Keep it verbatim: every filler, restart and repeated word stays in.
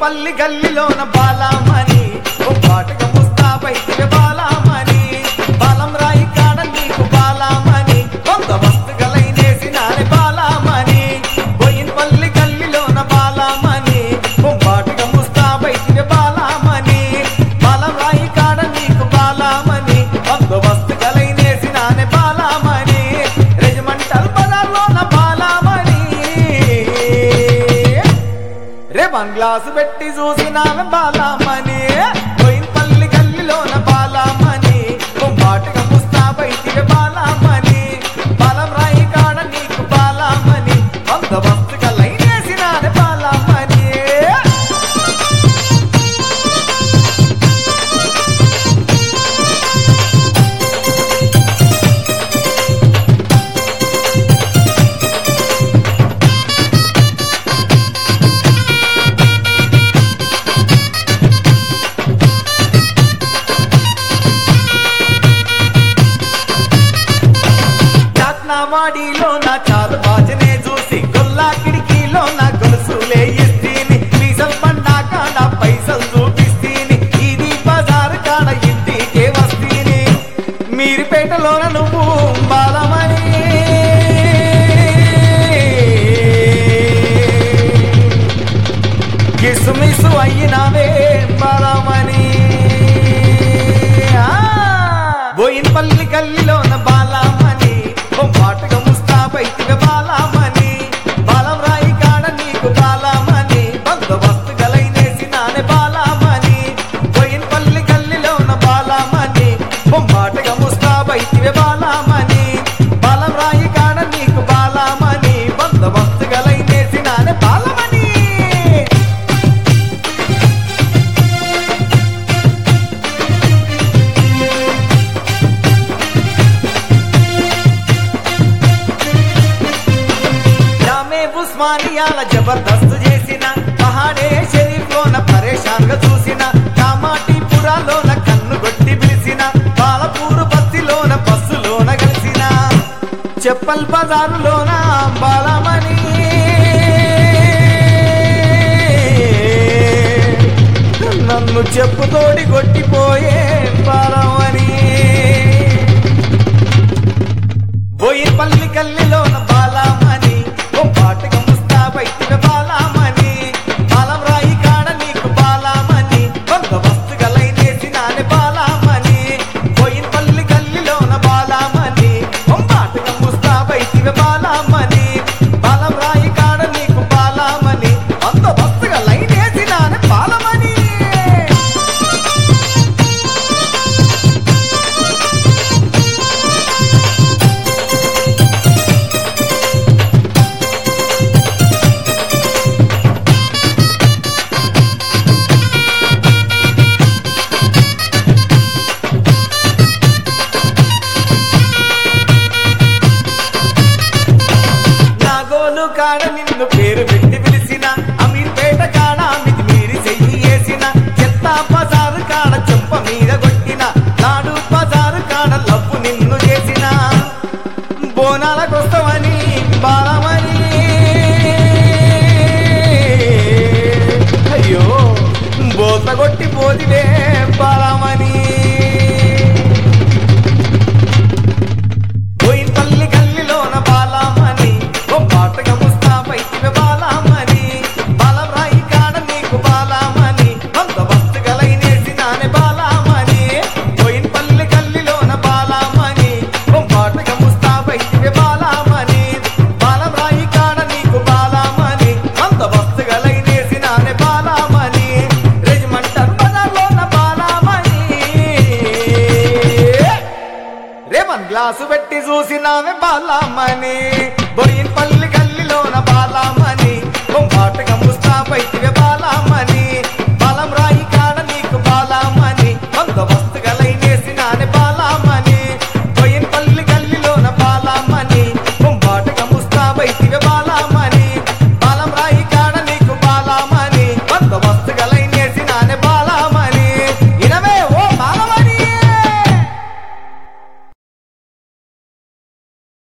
బోయిన్పల్లి గల్లిలోన బాలామణి ఓ పాటగా ముస్తాబైతివే బాలామణి బాలం రాయి కాడ నీకు బాలామణి కొంత వస్తుగలైనేసినానే బాలామణి బోయిన్పల్లి గల్లిలోన బాలామణి ఓ పాటగా ముస్తాబైతివే బాలామణి బాలం రాయి కాడ నీకు బాలామణి కొంత వస్తుగలైనేసినానే బాలామణి రెజిమెంటల్ బజార్లోన బాలామణి రే బంగ్లాసు పెట్టి చూసినామె బాలామణి బోయిన్పల్లి గల్లిలోన బాలామణి బొంబాటుగా ముస్తాబైతివే బాలామణి బాలం రాయి కాడ నీకు బాలామణి వంద వస్తుగా లైనేసినానే బాలామణి వాడిలో నా చాలు బాజనే చూసి గొల్లా కిడికీలో నా గొలుసులే ఇస్తీని డీజల్ బండా కాడ పైసలు చూపిస్తీని ఇది బజారు కాడ ఇంటికే వస్తీని మీరిపేటలోన నువ్వు బాలమని కిసుమిసు అయినావే బాలమని బోయిన్పల్లి గల్లిలోన బాలమని పాటగా ముస్తాబైతివే బాలామణి బాలం రాయి కాడ నీకు బాలామణి బందోబస్తుగలైనేసినానే బాలామణి బోయిన్పల్లి గల్లిలోన బాలామణి బొంబాటగా ముస్తాబైతివే బాలామణి బాలం రాయి కాడ నీకు బాలామణి బందోబస్తుగలైనేసినానే బాలమణి ఉస్మానియాల జబర్దస్త్ చేసిన పహాడే షరీఫ్ లోన పరేషాన్ గా చూసిన కామాటిపురాలోన కన్ను కొట్టి పిలిచిన పాలపూరు బస్తిలోన బస్సులోన కలిసిన చెప్పల్ బజారులోన బాలమణి నన్ను చెప్పుతోడి కొట్టిపోయే బాలమణి బోయిన్పల్లి గల్లిలోన బాలమణి పాటగా ముస్తాబైతివే బాలామణి బాలం రాయి కాడ నీకు బాలామణి వంద వస్తుగలైనేసినానే బాలామణి బోయిన్పల్లి గల్లిలోన బాలామణి పాటగా ముస్తాబైతివే బాలామణి బాలం రాయి కాడ నీకు బాలామణి వంద వస్తుగలైనేసినానే బాలమణి కాడ నిన్ను పేరు పెట్టి